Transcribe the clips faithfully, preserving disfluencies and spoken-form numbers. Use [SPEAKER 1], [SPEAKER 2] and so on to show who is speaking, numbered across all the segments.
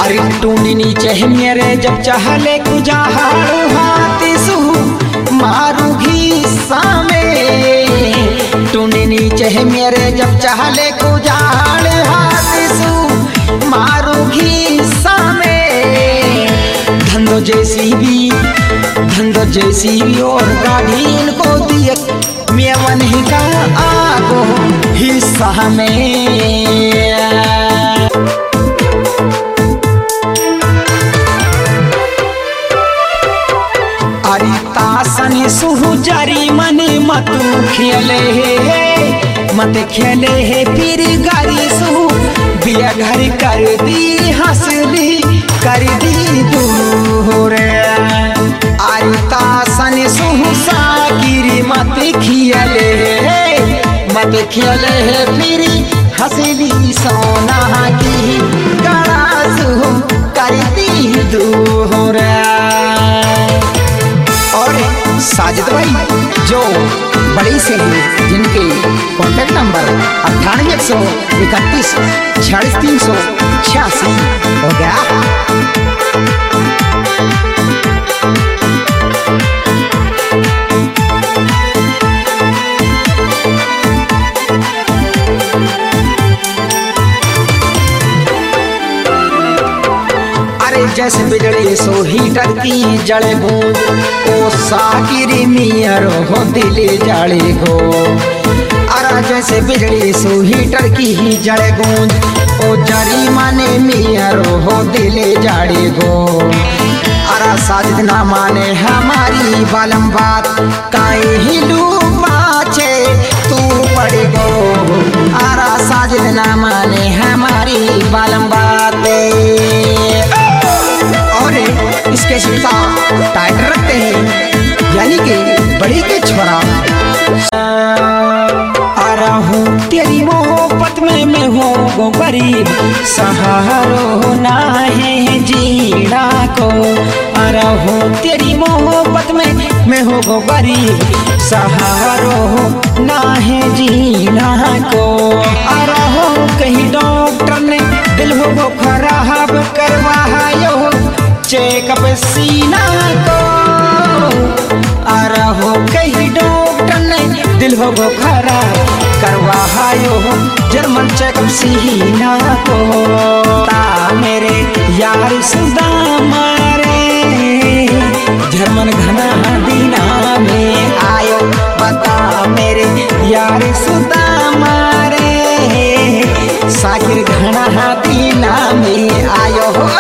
[SPEAKER 1] अरे टूनी नीचे मेरे जब चाहले कुजाहारू हाथी सु मारू घीसा में। टूनी नीचे मेरे जब चाहले कुजाहार हाथी सु मारू घीसा में। धंधो जैसी भी धंधो जैसी भी और गाड़ी इनको दिए मेवन ही का आगो हिस्सा में। अरे तासनी सुहु जरी मने मतु खेले हे मत खेले हे फिर गारी सुहु बिया घर कर दी हंसली कर दी दूर। अरे तासनी सुहु सागिरी मत खेले हे मत खेले हे फिर हंसली सोना की गला सुहु कर दी दूर। और साजिद भाई जो बड़ी से हैं जिनके कॉन्टैक्ट नंबर अट्ठानवे एक सौ इकतीस छियालीस तीन सौ छियासी हो गया। जैसे बिजली सो हीटर की जड़े बूंद ओ साकिरी मियारो हो दिले जाले गो। अरा जैसे बिजली सो हीटर की ही जड़े गूंज ओ जरी माने मियारो हो दिले जाले गो। अरा साजिद ना माने हमारी बालम बात काई ही लूपाचे तू पड़े गो। अरा साजिद ना माने हमारी बालम बात इसके शिक्षा टाइट रखते हैं यानी कि बड़ी के छोरा। आ रहा हूँ तेरी मोहब्बत में मैं हूँ गो गरीब सहारो ना है जीना को। आ रहा हूँ तेरी मोहब्बत में मैं हूँ गो गरीब सहारो ना है जीना को। आ रहा हूँ कहीं डॉक्टर ने दिल हो गो खराब करवायो चेकअप सीना को। आ रहो कहीं डॉक्टर ने दिल हो गो खराब करवायो जर्मन चेकअप सीना को। ता मेरे यार सुदा मारे जर्मन घना दीना में आयो बता मेरे यार सुदा मारे साकिर घना दीना में आयो हो।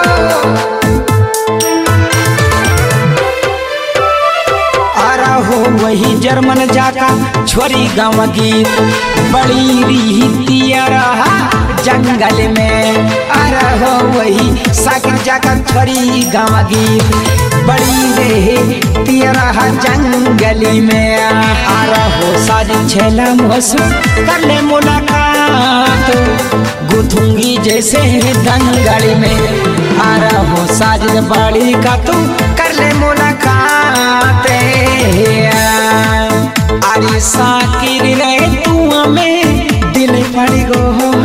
[SPEAKER 1] वही जर्मन जाका छोरी गाँव गीत बड़ी रीतिया रहा जंगल में। आ रहा वही साकिर जाका छोरी गाँव गीत बड़ी रे रहा जंगल में। आ रहा साजिद छेला मोसू कर ले मुलाकात गुथुंगी जैसे दंगल में। आ रहा साजिद बड़ी का तू कर ले मुलाकात। अरे साकिर रे तू में दिल पड़ गो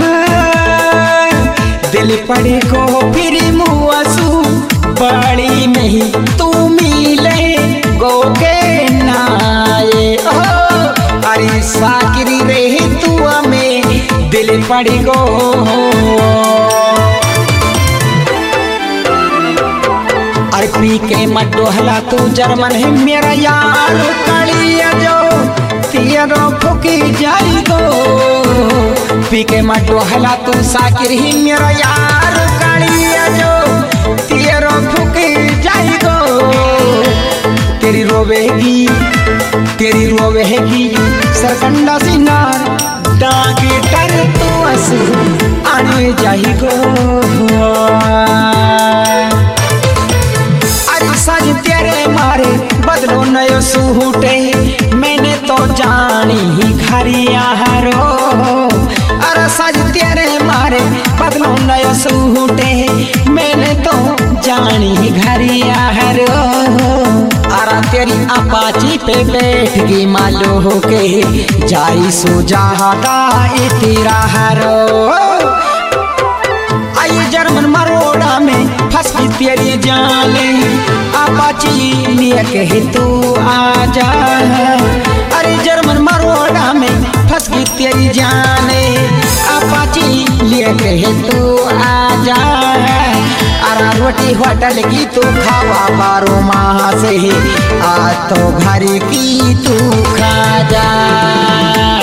[SPEAKER 1] दिल पड़ गो फिर मुआसू बड़ी में तू मिले गो के नाये। अरे साकिर रे तू में दिल पड़ गो। अरे पी के मत डोहला तू जर्मन है मेरा यार कलिया जो तेरो फुकी जाई गो। पी के मत डोहला तू साकिर ही मेरा यार कलिया जो तेरो फुकी जाई गो। तेरी रोवेगी तेरी रोवेगी सरकंडा सिनार डाके टर तू असू आने जाई गो। साजिद तेरे मारे बदलो नयो सूटे मैंने तो जानी ही घरिया हरो। अरे साजिद तेरे मारे बदलो नयो सूटे मैंने तो जानी ही घरिया हरो। अरे तेरी अपाची पे बैठ गई मालो हो के जाई सो जहादा तेरा हरो। आई जर्मन मरोड़ा फंस गई तेरी जाने अपाची लेके ही तू आ जा। अरे जर्मन मरोड़ा में फंस गई तेरी जाने अपाची लेके ही तू आ जा। अरे रोटी होटल की तू खावा बारो माह से आ तो घर की तू खा जा।